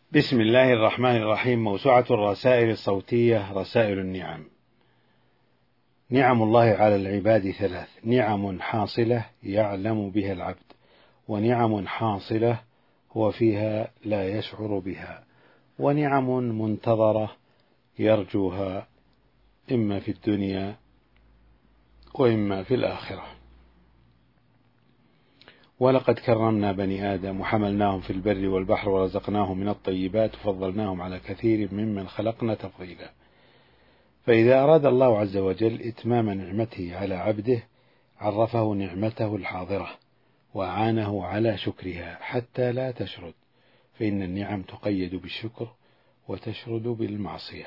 بسم الله الرحمن الرحيم. موسوعة الرسائل الصوتية رسائل النعم. نعم الله على العباد ثلاث: نعم حاصلة يعلم بها العبد، ونعم حاصلة هو فيها لا يشعر بها، ونعم منتظرة يرجوها إما في الدنيا وإما في الآخرة. ولقد كرمنا بني آدم وحملناهم في البر والبحر ورزقناهم من الطيبات وفضلناهم على كثير ممن خلقنا تفضيلا. فإذا أراد الله عز وجل إتمام نعمته على عبده عرفه نعمته الحاضرة وأعانه على شكرها حتى لا تشرد، فإن النعم تقيد بالشكر وتشرد بالمعصية.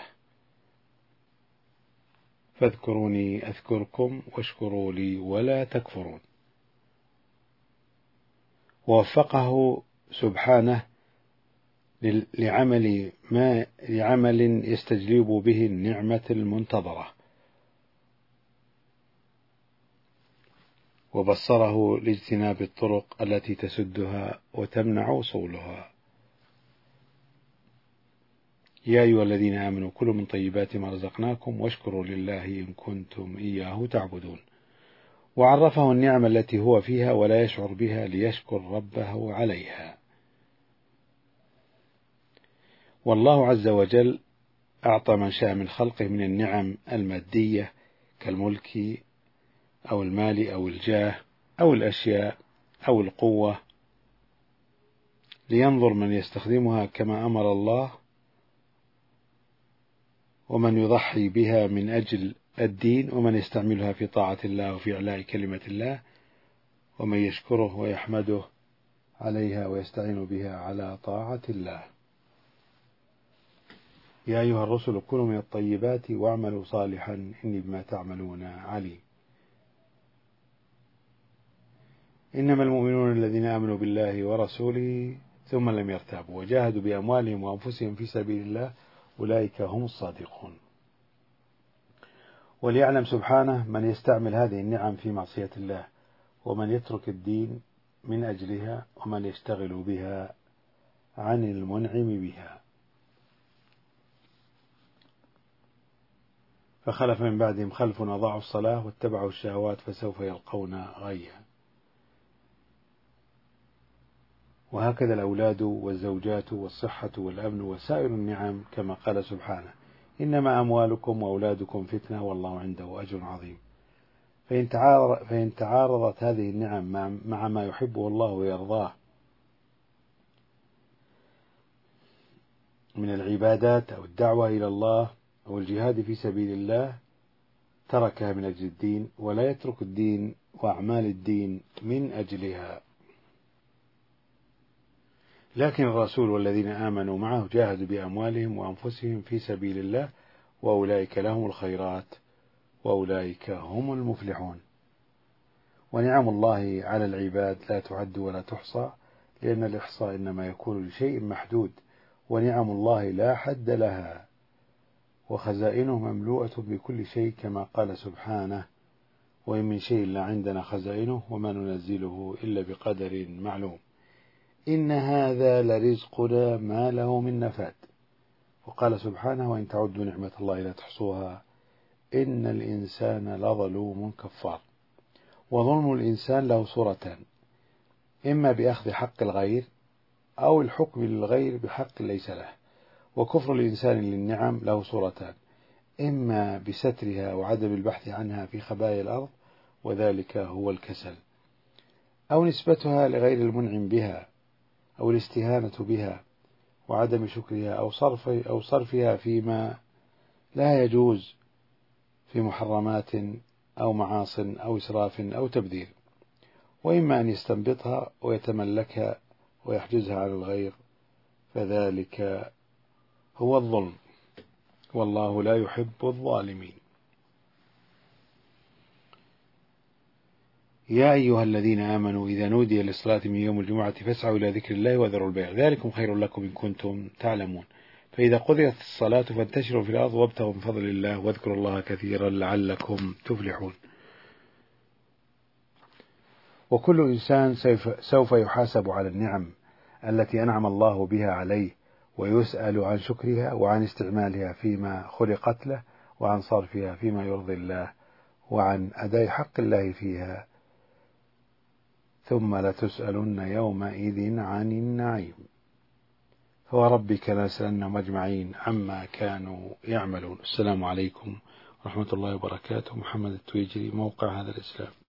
فاذكروني أذكركم واشكروا لي ولا تكفرون. ووفقه سبحانه لعمل يستجلب به النعمة المنتظرة، وبصره لاجتناب الطرق التي تسدها وتمنع وصولها. يا أيها الذين آمنوا كلوا من طيبات ما رزقناكم واشكروا لله إن كنتم إياه تعبدون. وعرفه النعم التي هو فيها ولا يشعر بها ليشكر ربه عليها. والله عز وجل أعطى من شاء من خلقه من النعم المادية كالملك أو المال أو الجاه أو الأشياء أو القوة، لينظر من يستخدمها كما أمر الله، ومن يضحي بها من أجل الدين، ومن يستعملها في طاعة الله وفي إعلاء كلمة الله، ومن يشكره ويحمده عليها ويستعين بها على طاعة الله. يا أيها الرسل كلوا من الطيبات واعملوا صالحا إني بما تعملون عليم. إنما المؤمنون الذين آمنوا بالله ورسوله ثم لم يرتابوا وجاهدوا بأموالهم وأنفسهم في سبيل الله أولئك هم الصادقون. وليعلم سبحانه من يستعمل هذه النعم في معصية الله، ومن يترك الدين من أجلها، ومن يشتغل بها عن المنعم بها. فخلف من بعدهم خلف أضاعوا الصلاة واتبعوا الشهوات فسوف يلقون غيا. وهكذا الأولاد والزوجات والصحة والأمن وسائر النعم، كما قال سبحانه: إنما أموالكم وأولادكم فتنة والله عنده أجر عظيم. فإن تعارضت هذه النعم مع ما يحبه الله ويرضاه من العبادات أو الدعوة إلى الله أو الجهاد في سبيل الله تركها من أجل الدين، ولا يترك الدين وأعمال الدين من أجلها. لكن الرسول والذين آمنوا معه جاهدوا بأموالهم وأنفسهم في سبيل الله وأولئك لهم الخيرات وأولئك هم المفلحون. ونعم الله على العباد لا تعد ولا تحصى، لأن الإحصاء إنما يكون لشيء محدود، ونعم الله لا حد لها، وخزائنه مملوءة بكل شيء، كما قال سبحانه: وإن من شيء لا عندنا خزائنه وما ننزله إلا بقدر معلوم إن هذا لرزقنا ما له من نفاد. وقال سبحانه: وإن تعدوا نعمة الله لا تحصوها إن الإنسان لظلوم كفار. وظلم الإنسان له صورتان: إما بأخذ حق الغير أو الحكم للغير بحق ليس له. وكفر الإنسان للنعم له صورتان: إما بسترها وعدم البحث عنها في خبايا الأرض وذلك هو الكسل، أو نسبتها لغير المنعم بها، أو الاستهانة بها وعدم شكرها، أو صرفها فيما لا يجوز في محرمات أو معاصٍ أو إسراف أو تبذير. وإما أن يستنبطها ويتملكها ويحجزها على الغير، فذلك هو الظلم، والله لا يحب الظالمين. يا أيها الذين آمنوا إذا نودي للصلاة من يوم الجمعة فاسعوا إلى ذكر الله وذروا البيع ذلكم خير لكم إن كنتم تعلمون. فإذا قضيت الصلاة فانتشروا في الأرض وابتغوا من فضل الله واذكروا الله كثيرا لعلكم تفلحون. وكل إنسان سوف يحاسب على النعم التي أنعم الله بها عليه، ويسأل عن شكرها وعن استعمالها فيما خلقت له، وعن صرفها فيما يرضي الله، وعن أداء حق الله فيها. ثم لتسألن يومئذ عن النعيم. فوربك لنسألنهم أجمعين عما كانوا يعملون. السلام عليكم ورحمة الله وبركاته. محمد التويجري، موقع هذا الإسلام.